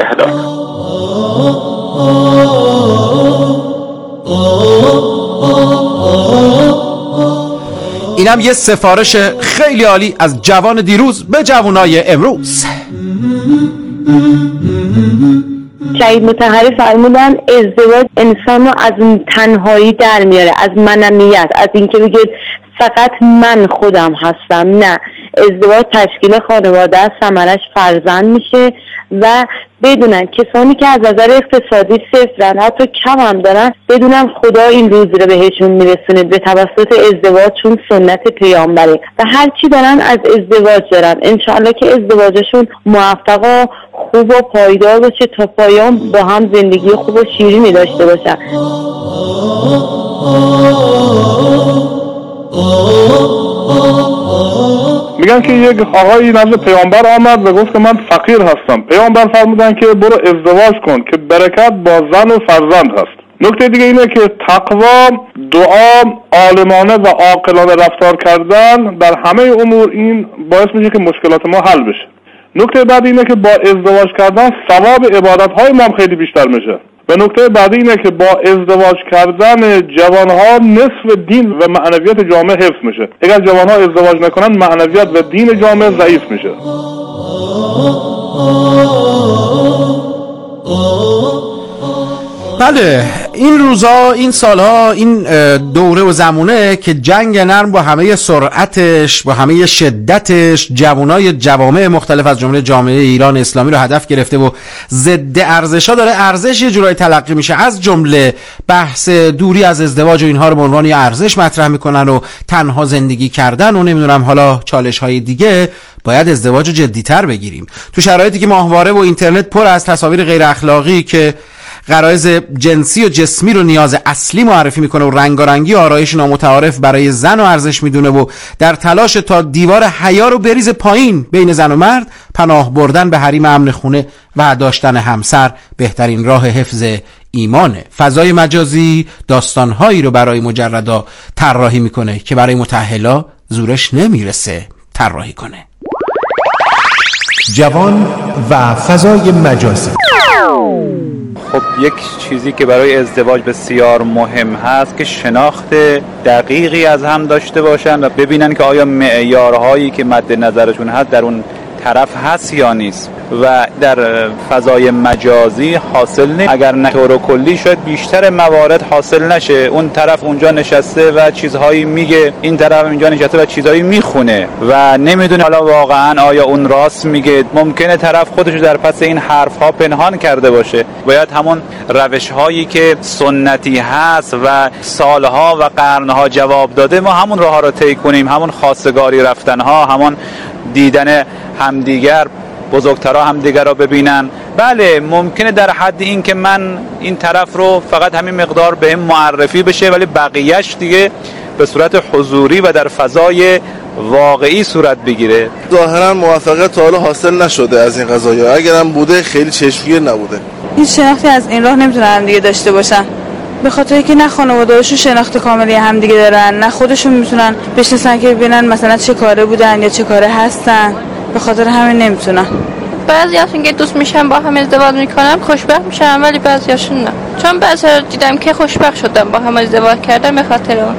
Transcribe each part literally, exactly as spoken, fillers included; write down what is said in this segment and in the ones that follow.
هدایت. اینم یه سفارش خیلی عالی از جوان دیروز به جوانای امروز. سعید مطهری فرمودن ازدواج انسان رو از تنهایی در میاره، از منمیت، از اینکه بگه فقط من خودم هستم. نه، ازدواج تشکیل خانواده است، ثمرش فرزند میشه و بدونن کسانی که از نظر اقتصادی صفرن، حتی کم هم دارن، بدونن خدا این روز رو بهشون میرسونه به توسط ازدواج، چون سنت پیامبره و هر چی دارن از ازدواج دارن. انشاءالله که ازدواجشون موفق و خوب و پایدار باشه تا پایان با هم زندگی خوب و شیرینی داشته باشن. میگن که یک آقایی نزد پیامبر آمد و گفت که من فقیر هستم. پیامبر فرمودن که برو ازدواج کن که برکت با زن و فرزند هست. نکته دیگه اینه که تقوا، دعا، عالمانه و عاقلانه رفتار کردن در همه امور این باعث میشه که مشکلات ما حل بشه. نکته بعدی اینه که با ازدواج کردن ثواب عبادت‌های ما خیلی بیشتر میشه. و نکته بعدی اینه که با ازدواج کردن جوانها نصف دین و معنویت جامعه حفظ میشه. اگر جوانها ازدواج نکنن معنویت و دین جامعه ضعیف میشه. بله، این روزا، این سالها، این دوره و زمونه که جنگ نرم با همه سرعتش، با همه شدتش، جوانای جوامع مختلف از جمله جامعه ایران اسلامی رو هدف گرفته و ضد ارزش‌ها داره ارزش یه جورایی تلقی میشه. از جمله بحث دوری از ازدواج و اینها رو به عنوان یه ارزش مطرح میکنن و تنها زندگی کردن و نمیدونم حالا چالش‌های دیگه. باید ازدواج رو جدی‌تر بگیریم تو شرایطی که ماهواره و اینترنت پر از تصاویر غیر اخلاقی که غرایز جنسی و جسمی رو نیاز اصلی معرفی میکنه و رنگارنگی آرایش نامتعارف برای زن و ارزش میدونه و در تلاش تا دیوار حیا رو بریز پایین بین زن و مرد، پناه بردن به حریم امن خونه و داشتن همسر بهترین راه حفظ ایمانه. فضای مجازی داستانهایی رو برای مجردا طراحی میکنه که برای متأهلا زورش نمیرسه طراحی کنه. جوان و فضای مجازی. خب یک چیزی که برای ازدواج بسیار مهم هست که شناخت دقیقی از هم داشته باشن و ببینن که آیا معیارهایی که مد نظرشون هست در اون طرف هست یا نیست و در فضای مجازی حاصل نیست. اگر نه طور کلی شاید بیشتر موارد حاصل نشه. اون طرف اونجا نشسته و چیزهایی میگه، این طرف اینجا نشسته و چیزهایی میخونه و نمیدونه حالا واقعا آیا اون راست میگه. ممکنه طرف خودشو در پس این حرفها پنهان کرده باشه. باید همون روشهایی که سنتی هست و سالها و قرنها جواب داده ما همون راهها رو طی کنیم، همون خواستگاری رفتنها، همون دیدن همدیگر، بزرگترها همدیگر رو ببینن. بله ممکنه در حد این که من این طرف رو فقط همین مقدار بهم معرفی بشه ولی بقیهش دیگه به صورت حضوری و در فضای واقعی صورت بگیره. ظاهرا موفقیت تا حالا حاصل نشده از این قضایا، اگرم بوده خیلی چشمگیر نبوده. این شناختی از این راه نمیتونن دیگه داشته باشن، به خاطر اینکه نه خانواده‌هاشون شناخت کاملی هم دیگه دارن، نه خودشون میتونن بشناسن که ببینن مثلا چه کاره بودن یا چه کاره هستن. به خاطر همین نمیتونن. بعضیاشون که دوست میشن با هم ازدواج میکنن خوشبخت میشن ولی بعضیاشون نه. چون بعضیا دیدم که خوشبخت شدن با هم ازدواج کردن به خاطر اون.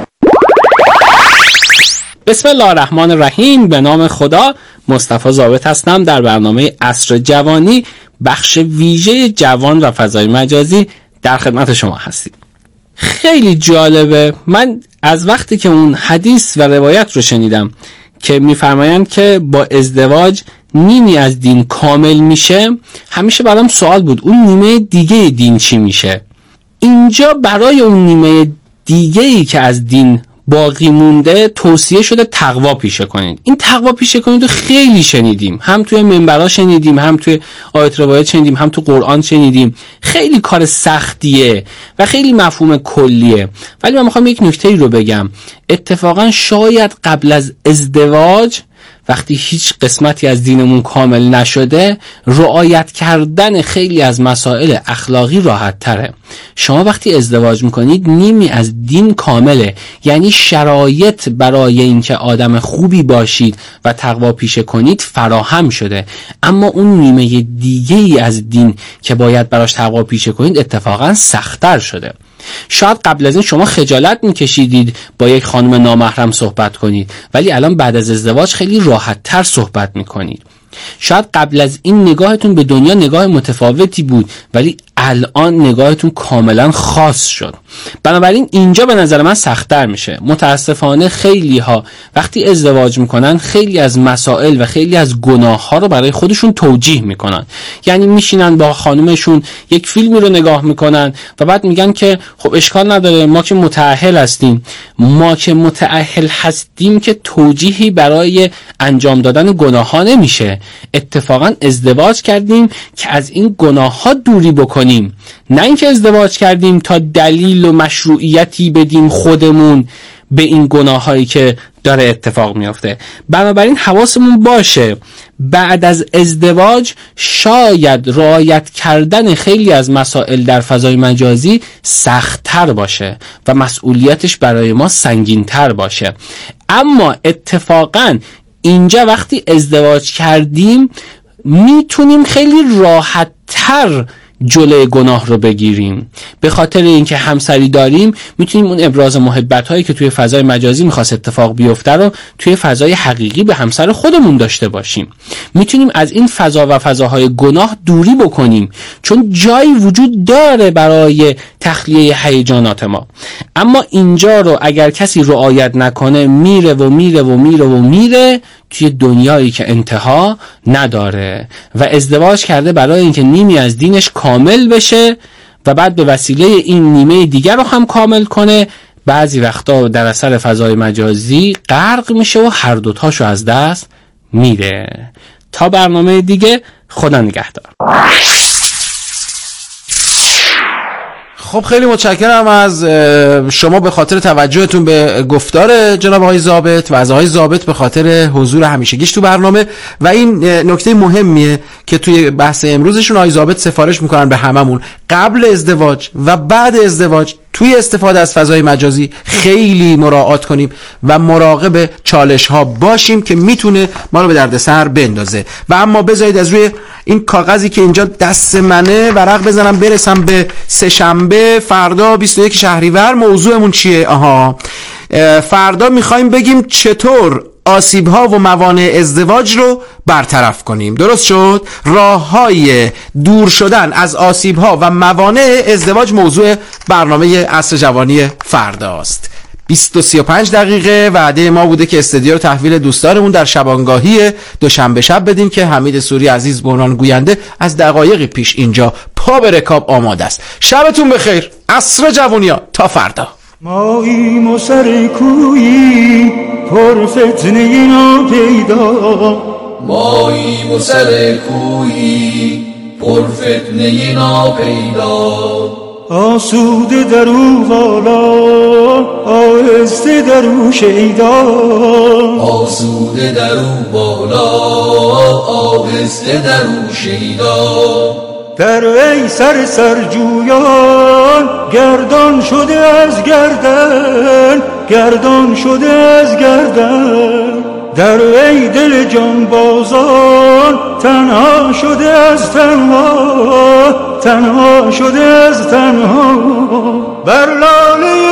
بسم الله الرحمن الرحیم. به نام خدا. مصطفی ضابط هستم. در برنامه عصر جوانی بخش ویژه جوان و فضای مجازی در خدمت شما هستیم. خیلی جالبه. من از وقتی که اون حدیث و روایت رو شنیدم که میفرمایند که با ازدواج نیمی از دین کامل میشه، همیشه برام سوال بود اون نیمه دیگه دین چی میشه. اینجا برای اون نیمه دیگه ای که از دین باقی مونده توصیه شده تقوا پیشه کنید. این تقوا پیشه کنید رو خیلی شنیدیم، هم توی منبرها شنیدیم، هم توی آیات روایت شنیدیم، هم تو قرآن شنیدیم. خیلی کار سختیه و خیلی مفهوم کلیه. ولی من میخوام یک نکته ای رو بگم. اتفاقا شاید قبل از ازدواج وقتی هیچ قسمتی از دینمون کامل نشده، رعایت کردن خیلی از مسائل اخلاقی راحت تره. شما وقتی ازدواج میکنید نیمی از دین کامله، یعنی شرایط برای اینکه آدم خوبی باشید و تقوا پیشه کنید فراهم شده، اما اون نیمه دیگه ای از دین که باید براش تقوا پیشه کنید اتفاقا سخت‌تر شده. شاید قبل از این شما خجالت میکشیدید با یک خانم نامحرم صحبت کنید، ولی الان بعد از ازدواج خیلی راحت تر صحبت میکنید. شاید قبل از این نگاهتون به دنیا نگاه متفاوتی بود، ولی الان نگاهتون کاملا خاص شد. بنابراین اینجا به نظر من سخت‌تر میشه. متاسفانه خیلی ها وقتی ازدواج میکنن خیلی از مسائل و خیلی از گناه ها رو برای خودشون توجیه میکنن. یعنی میشینن با خانمشون یک فیلمی رو نگاه میکنن و بعد میگن که خب اشکال نداره، ما که متأهل هستیم. ما که متأهل هستیم که توجیهی برای انجام دادن گناه ها نمیشه. اتفاقا ازدواج کردیم که از این گناه ها دوری بکنیم، نه اینکه ازدواج کردیم تا دلیل و مشروعیتی بدیم خودمون به این گناه هایی که داره اتفاق میفته. بنابراین حواسمون باشه بعد از ازدواج شاید رعایت کردن خیلی از مسائل در فضای مجازی سخت‌تر باشه و مسئولیتش برای ما سنگین‌تر باشه. اما اتفاقاً اینجا وقتی ازدواج کردیم میتونیم خیلی راحت تر جلوی گناه رو بگیریم. به خاطر اینکه همسری داریم میتونیم اون ابراز محبت هایی که توی فضای مجازی میخواست اتفاق بیفته رو توی فضای حقیقی به همسر خودمون داشته باشیم. میتونیم از این فضا و فضاهای گناه دوری بکنیم، چون جایی وجود داره برای تخلیه هیجانات ما. اما اینجا رو اگر کسی رعایت نکنه میره و میره و میره و میره توی دنیایی که انتها نداره و ازدواج کرده برای اینکه نیمی از دینش کامل بشه و بعد به وسیله این نیمه دیگر رو هم کامل کنه. بعضی وقتا در اثر فضای مجازی غرق میشه و هر دوتاشو از دست میده. تا برنامه دیگه، خدا نگهدار. خب خیلی متشکرم از شما به خاطر توجهتون به گفتار جناب آقای ضابط و از آقای ضابط به خاطر حضور همیشگیش تو برنامه. و این نکته مهمیه که توی بحث امروزشون آقای ضابط سفارش میکنن به هممون قبل ازدواج و بعد ازدواج توی استفاده از فضای مجازی خیلی مراعات کنیم و مراقب چالش ها باشیم که میتونه ما رو به دردسر بندازه. و اما بذارید از روی این کاغذی که اینجا دست منه ورق بزنم برسم به سه شنبه فردا بیست و یک شهریور. موضوعمون چیه؟ آها، فردا میخوایم بگیم چطور آسیب ها و موانع ازدواج رو برطرف کنیم. درست شد؟ راه های دور شدن از آسیب ها و موانع ازدواج موضوع برنامه عصر جوانی فرداست. بیست و سی و پنج دقیقه وعده ما بوده که استودیو رو تحویل دوستانمون در شبانگاهی دوشنبه شب بدیم که حمید سوری عزیز به عنوان گوینده از دقایق پیش اینجا پا به رکاب آماده است. شبتون بخیر. عصر جوانیا تا فردا. ماییم و سر کویی پر فتنه ناپیدا، ماییم و سر کویی پر فتنه ناپیدا، آسوده در او بالا آهسته در او شیدا، آسوده در او بالا آهسته در او شیدا. در ای سر سرجویان گردان شده از گردن، گردان شده از گردن. در ای دل جانبازان تنها شده از تنها، تنها شده از تنها. بر لاله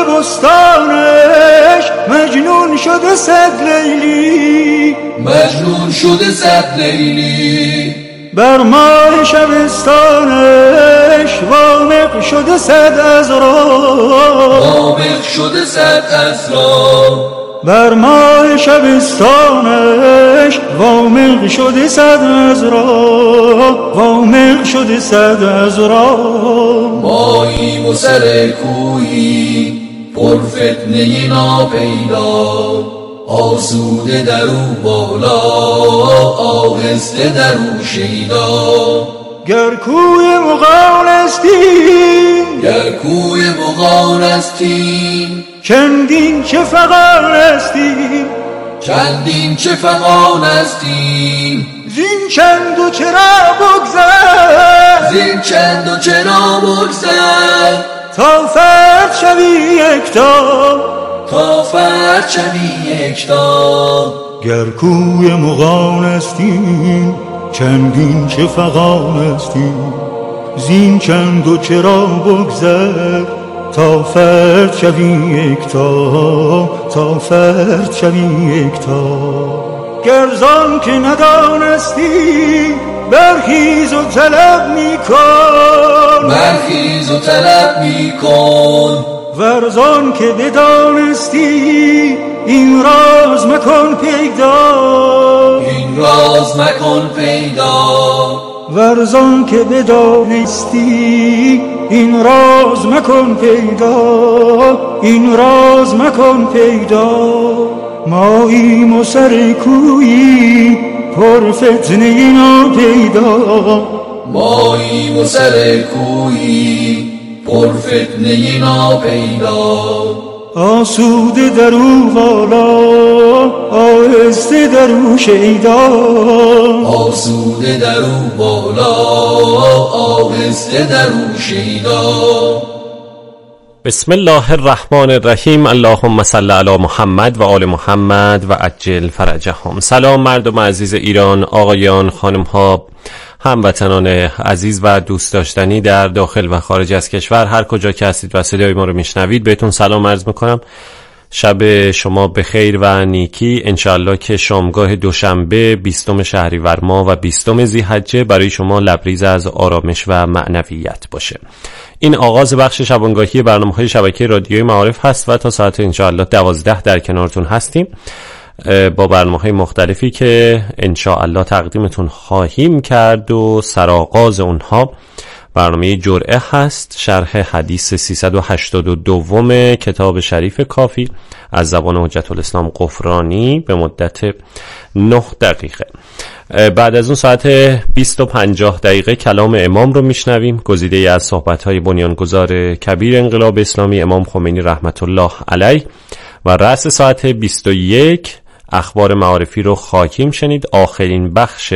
بستانش مجنون شده صد لیلی، مجنون شده صد لیلی. بر ماه شبستانش وامق شده صد عذرا، وامق شده صد عذرا. بر ماه شبستانش وامق شده صد عذرا، وامق شده صد عذرا. ماییم و سر کویی پر فتنه ناپیدا، آسوده در او بالا آهسته در او شیدا. گر کوی مغان استیم، گر کوی مغان استیم، چندین که فغان استیم، چندین چه فغان استیم، زین چند و چرا بگذر، زین چند و چرا بگذر، تا فرد شوی یکتا، تا فرد شوی یکتا. گر کوی مغان استیم، چندین چه فغان استیم، زین چند و چرا بگذر، تا فرد شوی یکتا، تا فرد شوی یکتا. گرزان که ندانستی، برخیز و طلب می کن، برخیز و طلب می کن. ورزان که بدانستی، این راز مکن پیدا، این راز مکن پیدا. ورزان که بدانستی، این راز مکن پیدا، این راز مکن پیدا. ماییم و سر کویی، پر فتنه ناپیدا، ماییم و سر کویی، پر فتنه ناپیدا. آسوده درو والا، آهسته درو شیدا، آسوده درو بالا، آهسته درو شیدا. بسم الله الرحمن الرحیم. اللهم صل علی محمد و آل محمد و عجل فرجهم. سلام مردم عزیز ایران، آقایان، خانم‌ها، هموطنان عزیز و دوست داشتنی در داخل و خارج از کشور، هر کجا که هستید و صدای ما رو میشنوید، بهتون سلام عرض میکنم. شب شما به خیر و نیکی. انشالله که شامگاه دوشنبه بیستم شهریور ماه و بیستم ذی‌حجه برای شما لبریز از آرامش و معنویت باشه. این آغاز بخش شبانگاهی برنامه‌های شبکه رادیویی معارف هست و تا ساعت انشاءالله دوازده در کنارتون هستیم با برنامه‌های مختلفی که انشاءالله تقدیمتون خواهیم کرد و سرآغاز اونها برنامه جرعه هست، شرح حدیث سیصد و هشتاد و دو کتاب شریف کافی از زبان حجت الاسلام غفرانی به مدت نه دقیقه. بعد از اون ساعت بیست و پنجاه دقیقه کلام امام رو میشنویم، گزیده از صحبت‌های بنیانگذار کبیر انقلاب اسلامی امام خمینی رحمت الله علیه، و رأس ساعت بیست و یک اخبار معارفی رو خواهیم شنید. آخرین بخش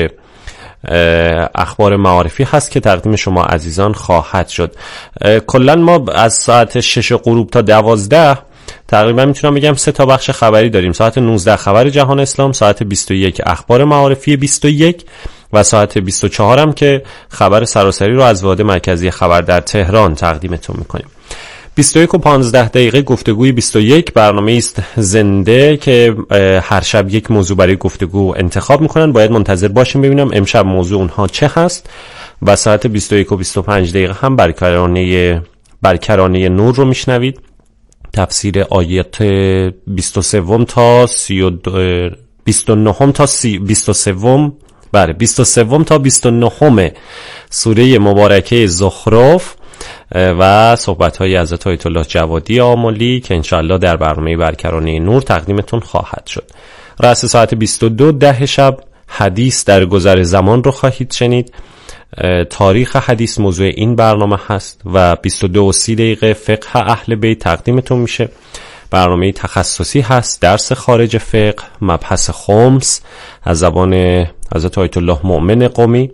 اخبار معارفی هست که تقدیم شما عزیزان خواهد شد. کلا ما از ساعت شش غروب تا دوازده تقریبا میتونم بگم سه تا بخش خبری داریم. ساعت نوزده خبر جهان اسلام، ساعت بیست و یک اخبار معارفی بیست و یک و ساعت بیست و چهار هم که خبر سراسری رو از واحد مرکزی خبر در تهران تقدیمتون میکنیم. بیست و یک و پانزده دقیقه گفتگوی بیست و یک، برنامه است زنده که هر شب یک موضوع برای گفتگو انتخاب میکنن. باید منتظر باشیم ببینم امشب موضوع اونها چه هست. و ساعت بیست و یک و بیست و پنج دقیقه هم برکرانه برکرانه نور رو میشنوید، تفسیر آیات بیست و سه تا سی و بیست و نه تا بیست و سه، بله بیست و سه تا بیست و نه سوره مبارکه زخرف و صحبت‌های حضرت آیت الله جوادی آملی که انشاءالله در برنامه برکرانه نور تقدیمتون خواهد شد. رأس ساعت بیست و دو ده شب حدیث در گذر زمان رو خواهید شنید. تاریخ حدیث موضوع این برنامه هست و بیست و دو و سی دقیقه فقه اهل بیت تقدیمتون میشه. برنامه تخصصی هست، درس خارج فقه، مبحث خمس از زبان حضرت آیت الله مؤمن قمی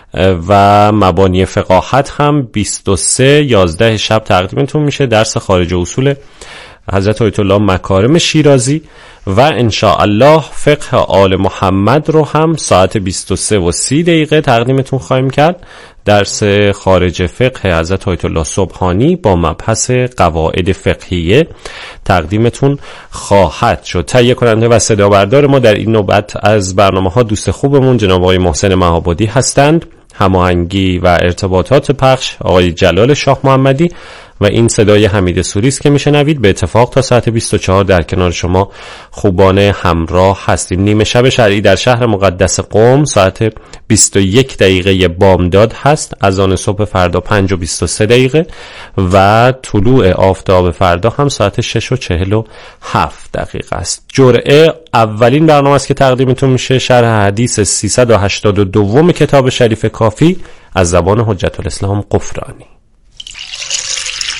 و مبانی فقاهت هم بیست و سه یازده شب تقدیمتون میشه. درس خارج اصول حضرت آیت الله مکارم شیرازی و انشاءالله فقه آل محمد رو هم ساعت بیست و سه و سی دقیقه تقدیمتون خواهیم کرد. درس خارج فقه حضرت آیت الله سبحانی با مبحث قواعد فقهیه تقدیمتون خواهد شد. تهیه کننده و صدا بردار ما در این نوبت از برنامه ها دوست خوبمون جناب آقای محسن مهابادی هستند. هماهنگی و ارتباطات پخش آقای جلال شاه محمدی و این صدای حمید سوری است که میشنوید. به اتفاق تا ساعت بیست و چهار در کنار شما خوبان همراه هستیم. نیمه شب شرعی در شهر مقدس قم ساعت بیست و یک دقیقه بامداد هست. اذان صبح فردا پنج و بیست و سه دقیقه و طلوع آفتاب فردا هم ساعت شش و چهل و هفت دقیقه است. جرعه اولین برنامه است که تقدیمتون میشه، شرح حدیث سیصد و هشتاد و دو کتاب شریف کافی از زبان حجت الاسلام غفرانی.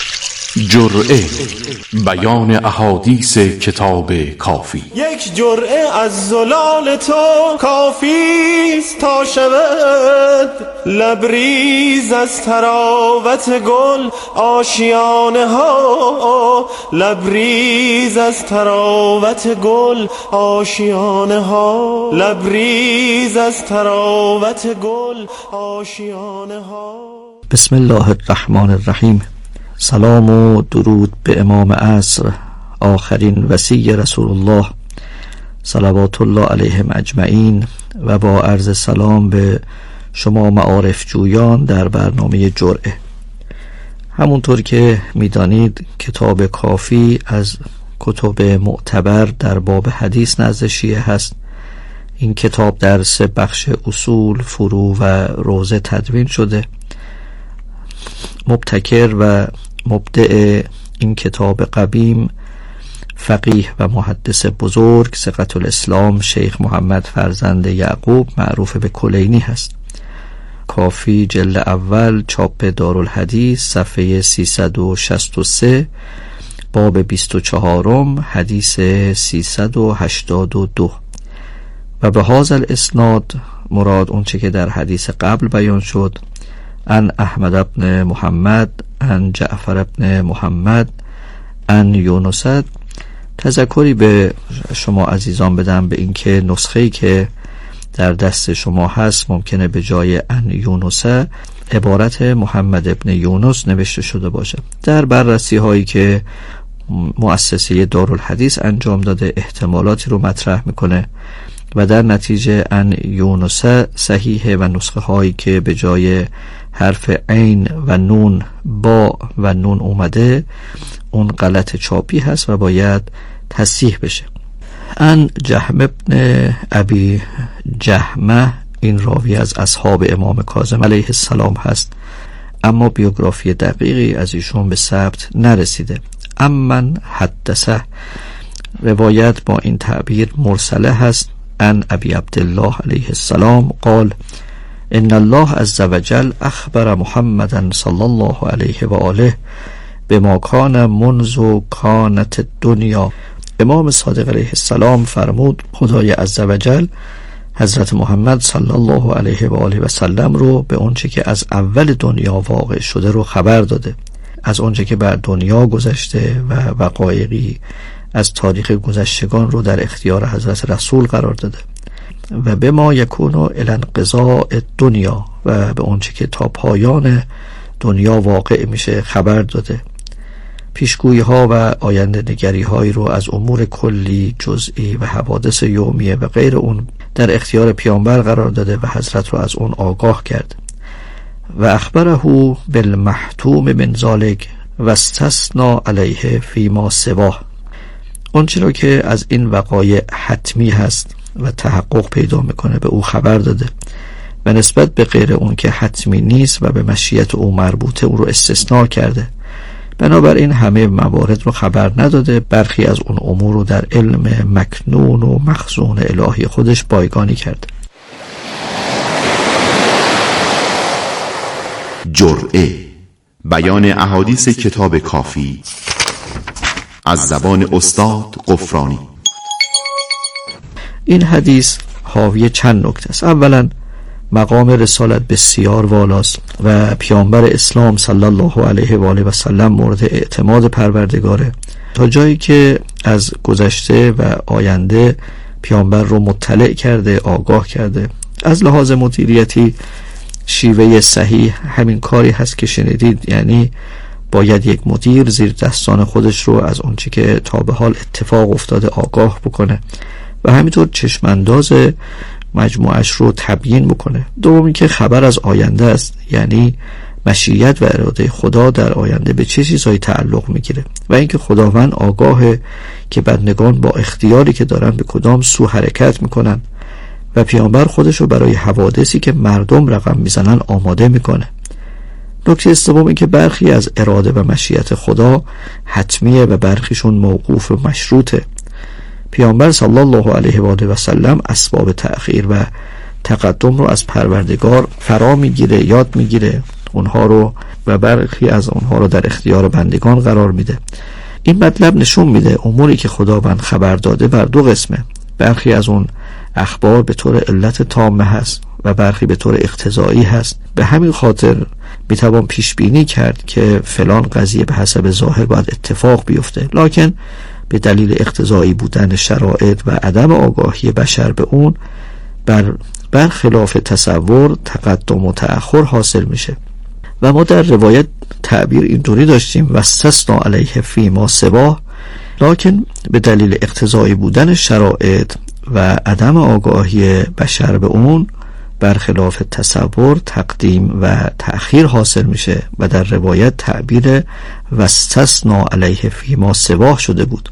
جرعه بیان احادیث کتاب کافی. یک جرعه از زلال تو کافیست تا شود لبریز از تراوت گل آشیانه ها، لبریز از تراوت گل آشیانه ها، لبریز از تراوت گل آشیانه ها. بسم الله الرحمن الرحیم. سلام و درود به امام عصر، آخرین وصی رسول الله صلوات الله علیهم اجمعین، و با عرض سلام به شما معارف جویان در برنامه جرعه. همونطور که میدانید کتاب کافی از کتب معتبر در باب حدیث نزد شیعه هست. این کتاب در سه بخش اصول، فروع و روضه تدوین شده. مبتکر و مبدع این کتاب قدیم فقیه و محدث بزرگ ثقة الاسلام شیخ محمد فرزند یعقوب معروف به کلینی هست. کافی جلد اول چاپ دارالحدیث صفحه سیصد و شصت و سه باب بیست و چهارم حدیث سیصد و هشتاد و دو. و به هذا الاسناد مراد اون چه که در حدیث قبل بیان شد، ان احمد ابن محمد ان جعفر ابن محمد ان یونس. تذکری به شما عزیزان بدم به اینکه نسخه‌ای که در دست شما هست ممکنه به جای ان یونس عبارت محمد ابن یونس نوشته شده باشه. در بررسی هایی که مؤسسه دارالحدیث انجام داده احتمالاتی رو مطرح میکنه و در نتیجه ان یونس صحیحه و نسخه هایی که به جای حرف عین و نون با و نون اومده اون غلط چاپی هست و باید تصحیح بشه. ان جهم ابن ابی جهمه این راوی از اصحاب امام کاظم علیه السلام هست، اما بیوگرافی دقیقی از ایشون به ثبت نرسیده. امن حدثه روایت با این تعبیر مرسله هست. ان ابی عبدالله علیه السلام قال ان الله عز وجل اخبر محمدا صلی الله علیه و آله بما کان منذ کانت الدنیا. امام صادق علیه السلام فرمود خدای عز وجل حضرت محمد صلی الله علیه و آله و سلم رو به اونچه که از اول دنیا واقع شده رو خبر داده، از اونچه که بر دنیا گذشته و وقایعی از تاریخ گذشتگان رو در اختیار حضرت رسول قرار داده و به ما یکون الی انقضاء دنیا و به اونچه که تا پایان دنیا واقع میشه خبر داده. پیشگویی ها و آینده نگری هایی رو از امور کلی، جزئی و حوادث یومیه و غیر اون در اختیار پیامبر قرار داده و حضرت رو از اون آگاه کرد. و اخبره بالمحتوم من ذالک و استثنى علیه فیما سواه. اون چرا که از این وقایع حتمی هست و تحقق پیدا میکنه به او خبر داده و نسبت به غیر اون که حتمی نیست و به مشیت او مربوطه او رو استثناء کرده. بنابراین همه موارد رو خبر نداده، برخی از اون امور رو در علم مکنون و مخزون الهی خودش بایگانی کرده. جرعه بیان احادیث کتاب کافی از زبان استاد غفرانی. این حدیث حاوی چند نکته است. اولا مقام رسالت بسیار والاست و پیامبر اسلام صلی الله علیه و آله و سلم مورد اعتماد پروردگاره، تا جایی که از گذشته و آینده پیامبر رو مطلع کرده، آگاه کرده. از لحاظ مدیریتی شیوه صحیح همین کاری هست که شنیدید، یعنی باید یک مدیر زیر دستان خودش رو از اونچه که تا به حال اتفاق افتاده آگاه بکنه و همینطور چشمانداز مجموعش رو تبیین بکنه. دومی که خبر از آینده است، یعنی مشیت و اراده خدا در آینده به چه چیزهایی تعلق میگیره و اینکه خداوند آگاهه که بندگان با اختیاری که دارن به کدام سو حرکت میکنن و پیامبر خودش رو برای حوادثی که مردم رقم میزنن آماده میکنه. نکته سوم این که برخی از اراده و مشیت خدا حتمیه و برخیشون موقوف و مشروطه. پیامبر صلی الله علیه و آله و سلم اسباب تأخیر و تقدم رو از پروردگار فرا میگیره، یاد میگیره. اونها رو و برخی از اونها رو در اختیار بندگان قرار میده. این مطلب نشون میده اموری که خداوند خبر داده بر دو قسمه. برخی از اون اخبار به طور علت تامه هست و برخی به طور اقتضایی هست. به همین خاطر میتوان پیش بینی کرد که فلان قضیه به حسب ظاهر باید اتفاق بیفته، لکن به دلیل اقتضایی بودن شرایط و عدم آگاهی بشر به اون بر برخلاف تصور تقدم و تأخر حاصل میشه. و ما در روایت تعبیر اینطوری داشتیم و استثنا علیه فی ما سباه، لکن به دلیل اقتضایی بودن شرایط و عدم آگاهی بشر به اون برخلاف تصور تقدیم و تأخیر حاصل میشه و در روایت تعبیر و استثنا علیه فی ما سباه شده بود.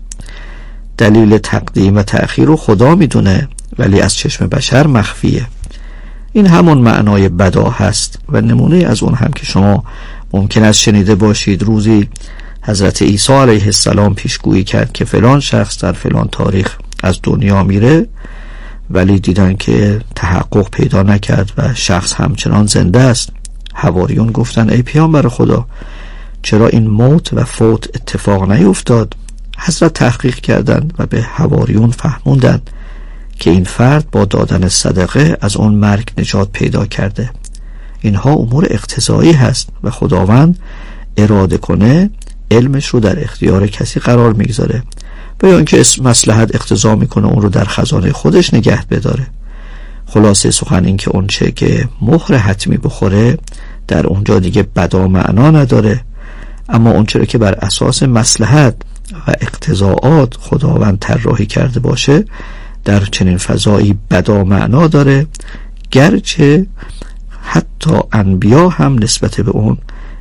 دلیل تقدیم و تأخیر رو خدا میدونه ولی از چشم بشر مخفیه. این همون معنای بدا هست و نمونه از اون هم که شما ممکن است شنیده باشید روزی حضرت عیسی علیه السلام پیشگویی کرد که فلان شخص در فلان تاریخ از دنیا میره، ولی دیدن که تحقق پیدا نکرد و شخص همچنان زنده است. حواریون گفتن ای پیامبر خدا، چرا این موت و فوت اتفاق نیفتاد؟ حضرت تحقیق کردند و به حواریون فهموندند که این فرد با دادن صدقه از اون مرگ نجات پیدا کرده. اینها امور اقتضایی هست و خداوند اراده کنه علمش رو در اختیار کسی قرار میگذاره و یا اینکه مصلحت اقتضا میکنه اون رو در خزانه خودش نگه بداره. خلاصه سخن این که اون چه که مهر حتمی بخوره در اونجا دیگه بدا معنا نداره، اما اون چرا که بر اساس مصلحت و اقتضاعات خداوند طراحی کرده باشه در چنین فضایی بدا معنا داره، گرچه حتی انبیا هم نسبت به اون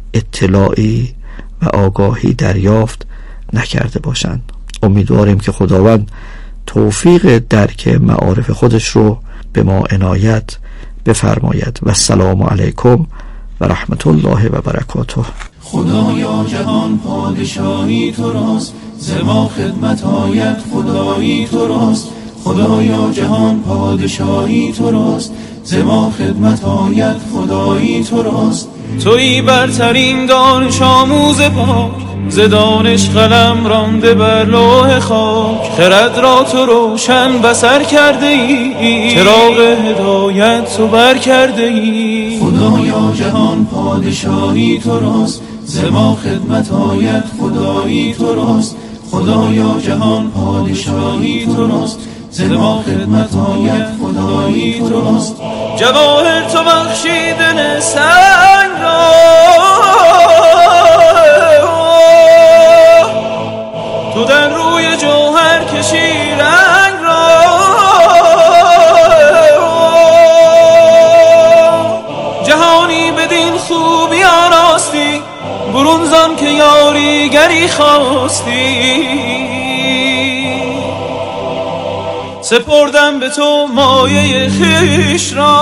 اطلاعی و آگاهی دریافت نکرده باشند. امیدواریم که خداوند توفیق درک معارف خودش رو به ما عنایت بفرماید. و السلام علیکم و رحمت الله و برکاته. خدایا جهان پادشاهی تو راست، ز ما خدمت آید خدایی تو راست. خدایا جهان پادشاهی تو راست، ز ما خدمت آید خدایی تو راست. تویی برترین دانش آموز پاک، ز دانش قلم رانده بر لوح خاک. خرد را تو روشن بصر کرده ای، چراغ هدایت تو بر کرده ای. خدایا جهان پادشاهی تو راست، ز ما خدمت آید خدایی تو راست. خدایا جهان پادشاهی تو راست، ز ما خدمت آید خدایی تو راست. جواهر تو بخشی دل سنگ را، تو در روی جوهر کشی رنگ را. جهانی بدین خوبی آراستی، برون زان که یاری گری خواستی. سپردم به تو مایه خویش را،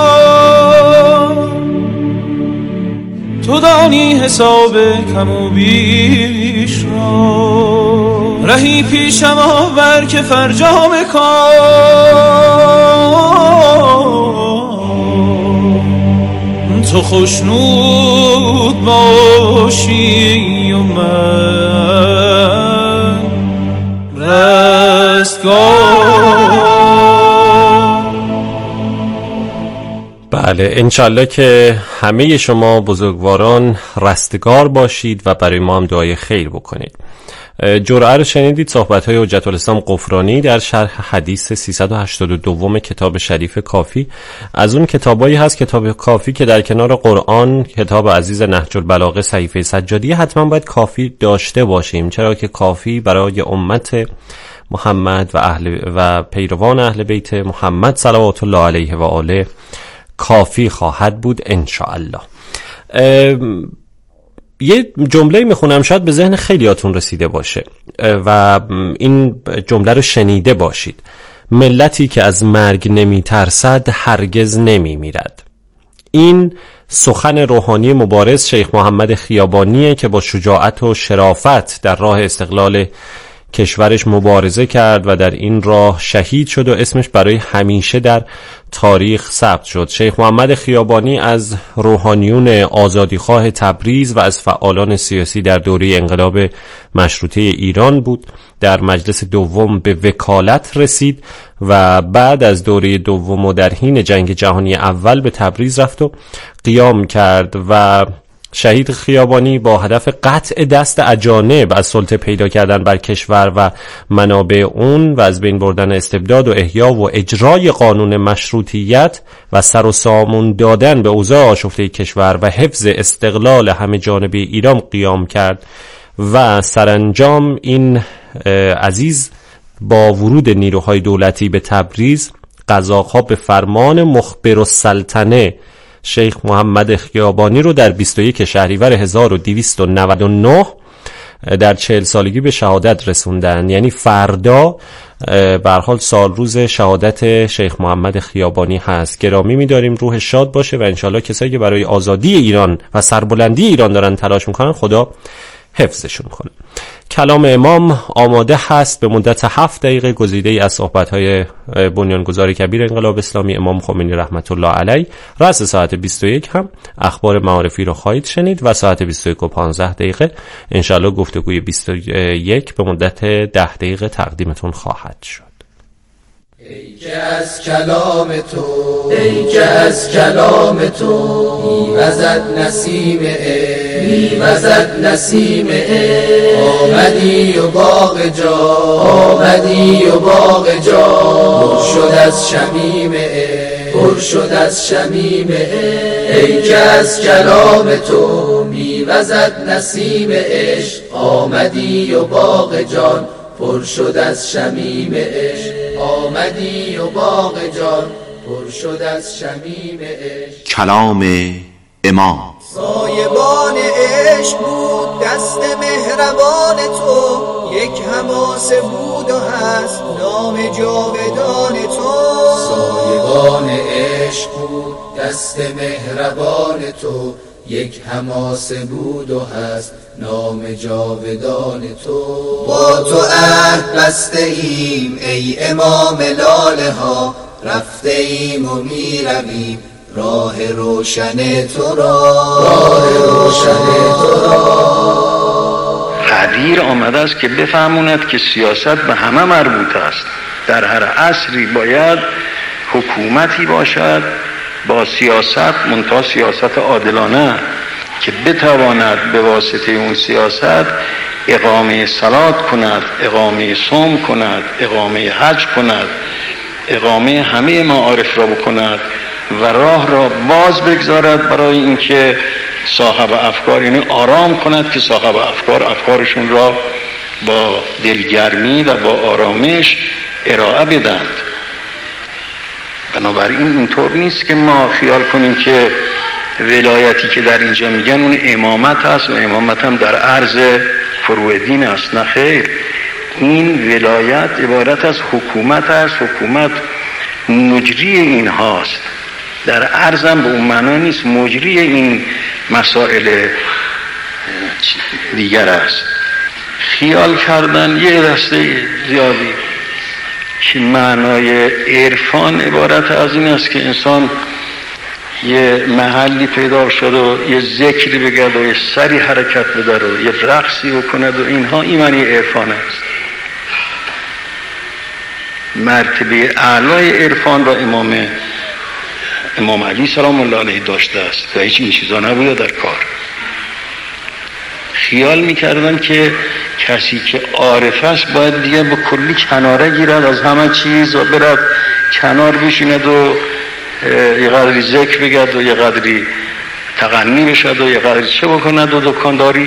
تو دانی حساب کم و بیش را. رهی پیشم آور که فرجام کن، تو خوشنود باشی و من رستگار. بله، انشالله که همه شما بزرگواران رستگار باشید و برای ما هم دعای خیر بکنید. جرعه رو شنیدید، صحبت‌های حجت الاسلام غفرانی در شرح حدیث سیصد و هشتاد و دو کتاب شریف کافی. از اون کتابایی هست کتاب کافی که در کنار قرآن، کتاب عزیز نهج البلاغه، صحیفه سجادیه حتما باید کافی داشته باشیم، چرا که کافی برای امت محمد و اهل و پیروان اهل بیت محمد صلوات الله علیه و آله کافی خواهد بود انشاءالله. یه جمله میخونم شاید به ذهن خیلیاتون رسیده باشه و این جمله رو شنیده باشید: ملتی که از مرگ نمیترسد هرگز نمیمیرد. این سخن روحانی مبارز شیخ محمد خیابانیه که با شجاعت و شرافت در راه استقلال کشورش مبارزه کرد و در این راه شهید شد و اسمش برای همیشه در تاریخ ثبت شد. شیخ محمد خیابانی از روحانیون آزادیخواه تبریز و از فعالان سیاسی در دوره انقلاب مشروطه ایران بود. در مجلس دوم به وکالت رسید و بعد از دوره دوم و در حین جنگ جهانی اول به تبریز رفت و قیام کرد و شهید خیابانی با هدف قطع دست اجانب از سلطه پیدا کردن بر کشور و منابع اون و از بین بردن استبداد و احیا و اجرای قانون مشروطیت و سر و سامون دادن به اوضاع آشفته کشور و حفظ استقلال همه جانبه ایران قیام کرد و سرانجام این عزیز با ورود نیروهای دولتی به تبریز قزاق‌ها به فرمان مخبر السلطنه شیخ محمد خیابانی رو در بیست و یک شهریور هزار و دویست و نود و نه در چهل سالگی به شهادت رسوندن. یعنی فردا به هر حال سال روز شهادت شیخ محمد خیابانی هست. گرامی می‌داریم، روح شاد باشه و انشالله کسایی که برای آزادی ایران و سربلندی ایران دارن تلاش میکنن خدا حفظشون کنه. کلام امام آماده هست به مدت هفت دقیقه، گزیده ای از صحبت‌های بنیانگذار کبیر انقلاب اسلامی امام خمینی رحمت الله علیه. رأس ساعت بیست و یک هم اخبار معارفی رو خواهید شنید و ساعت بیست و یک و پانزده دقیقه انشالله گفتگوی بیست و یک به مدت ده دقیقه تقدیمتون خواهد شد. ای که از کلام تو ای که از کلام تو میوزد نسیم عشق میوزد نسیم عشق آمدی و باغ جا آمدی و باغ جا پر شد از شمیم عشق پر شد از شمیم عشق ای که از کلام تو میوزد نسیم عشق آمدی و باغ جان پر شد از شمیم عشق آمدی و باغ جان پر شد از شمیم عشق. کلام امام سایبان عشق بود دست مهربان تو، یک حماسه بود و هست نام جاودان تو. سایبان عشق بود دست مهربان تو، یک حماسه بود و هست نام جاودان تو. با تو عهد بسته ایم ای امام لاله ها، رفته ایم و می رویم راه روشن تو را، راه روشن تو را. قدیر آمده است که بفهموند که سیاست به همه مربوط است. در هر عصری باید حکومتی باشد با سیاست، منتها سیاست عادلانه که بتواند به واسطه اون سیاست اقامه صلات کند، اقامه صوم کند، اقامه حج کند، اقامه همه معارف را بکند و راه را باز بگذارد برای اینکه صاحب افکار، یعنی آرام کند که صاحب افکار افکارشون را با دلگرمی و با آرامش ارائه بدند. بنابراین اینطور نیست که ما خیال کنیم که ولایتی که در اینجا میگن اون امامت هست و امامت هم در عرض فروع دین است. نه خیر، این ولایت عبارت از حکومت است. حکومت مجری این هاست، در عرض هم به اون معنا نیست، مجری این مسائل دیگر است. خیال کردن یه دسته زیادی که معنای عرفان عبارت از این است که انسان یه محلی پیدا شد و یه ذکری بگرد و یه سری حرکت بده و یه رقصی بکند و اینها، این معنی عرفان است. مرتبه اعلای عرفان را امام امام علی سلام الله علیه داشته است و هیچ این چیزا نبوده در کار. خیال میکردن که کسی که عارف است باید دیگه به کلی کناره گیرد از همه چیز و برد کنار بشیند و یه قدری ذکر بگرد و یه قدری تغنی بشد و یه قدری چه بکند و دکانداری.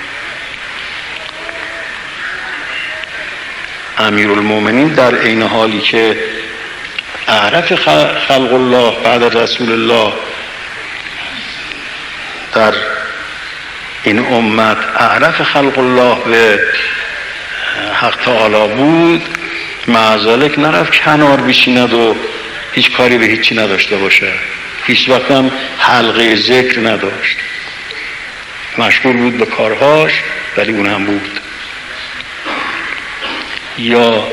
امیرالمومنین در عین حالی که اعرف خلق الله بعد رسول الله در این امت، اعرف خلق الله به حق تعالی بود، معذالک نرفت کنار بشیند و هیچ کاری به هیچی نداشته باشه. هیچ وقت هم حلقه ذکر نداشت، مشغول بود به کارهاش، ولی اون هم بود. یا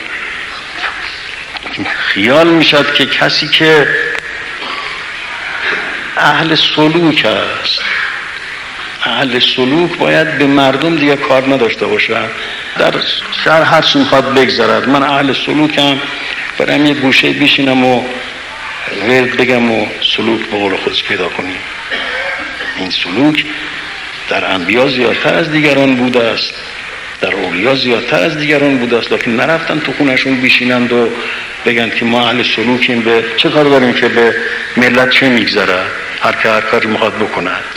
خیال میشد که کسی که اهل سلوک است، اهل سلوک باید به مردم دیگه کار نداشته باشه، در شهر هر چی میخواد بگذرد. من اهل سلوکم، برم یه گوشه بیشینم و ورد بگم و سلوک به قول خودش پیدا کنیم. این سلوک در انبیا زیادتر از دیگران بوده است، در اولیا زیادتر از دیگران بوده است، لیکن نرفتن تو خونشون بیشینند و بگن که ما اهل سلوکیم، به چه کار داریم که به ملت چه میگذره، هر که هر کاری میخواد بکنه.